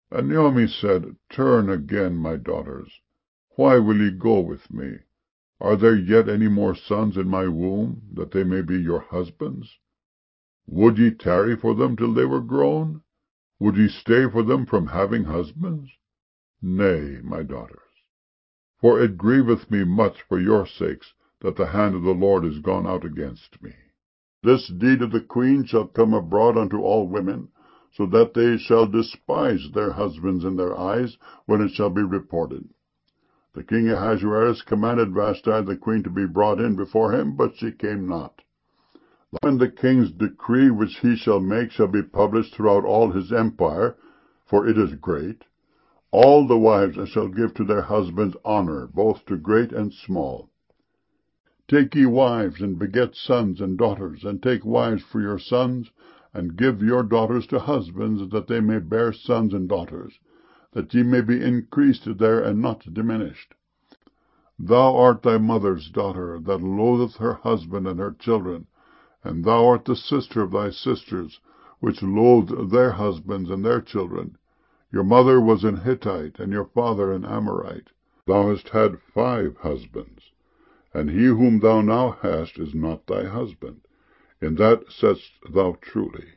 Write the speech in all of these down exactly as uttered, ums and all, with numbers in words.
And Naomi said, Turn again, my daughters. Why will ye go with me? Are there yet any more sons in my womb, that they may be your husbands? Would ye tarry for them till they were grown? Would ye stay for them from having husbands? Nay, my daughters. For it grieveth me much for your sakes, that the hand of the Lord is gone out against me. This deed of the queen shall come abroad unto all women, so that they shall despise their husbands in their eyes, when it shall be reported. The king Ahasuerus commanded Vashti the queen to be brought in before him, but she came not. When the king's decree which he shall make shall be published throughout all his empire, for it is great, all the wives shall give to their husbands honor, both to great and small. Take ye wives, and beget sons and daughters, and take wives for your sons, and give your daughters to husbands, that they may bear sons and daughters, that ye may be increased there and not diminished. Thou art thy mother's daughter, that loatheth her husband and her children, and thou art the sister of thy sisters, which loathed their husbands and their children. Your mother was an Hittite, and your father an Amorite. Thou hast had five husbands, and he whom thou now hast is not thy husband. In that saidst thou truly.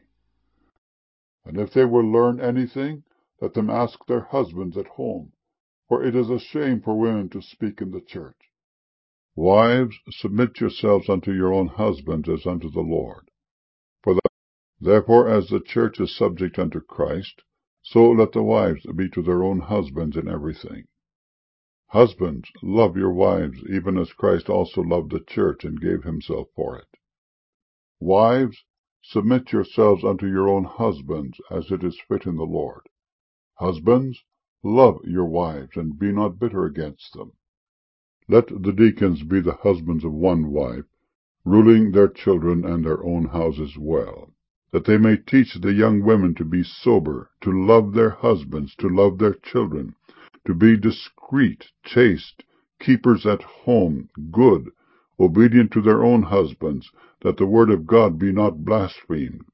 And if they will learn anything, let them ask their husbands at home, for it is a shame for women to speak in the church. Wives, submit yourselves unto your own husbands as unto the Lord. For that, therefore, as the church is subject unto Christ, so let the wives be to their own husbands in everything. Husbands, love your wives, even as Christ also loved the church and gave himself for it. Wives, submit yourselves unto your own husbands, as it is fit in the Lord. Husbands, love your wives, and be not bitter against them. Let the deacons be the husbands of one wife, ruling their children and their own houses well, that they may teach the young women to be sober, to love their husbands, to love their children, to be discreet, chaste, keepers at home, good, obedient to their own husbands, that the word of God be not blasphemed.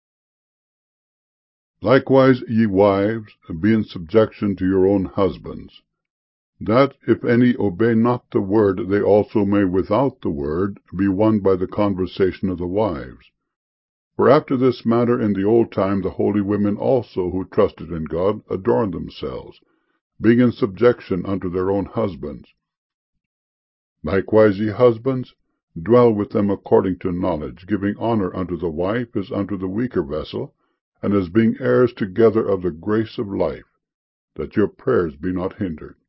Likewise, ye wives, be in subjection to your own husbands, that if any obey not the word, they also may without the word be won by the conversation of the wives. For after this manner in the old time the holy women also, who trusted in God, adorned themselves, being in subjection unto their own husbands. Likewise, ye husbands, dwell with them according to knowledge, giving honor unto the wife as unto the weaker vessel, and as being heirs together of the grace of life, that your prayers be not hindered.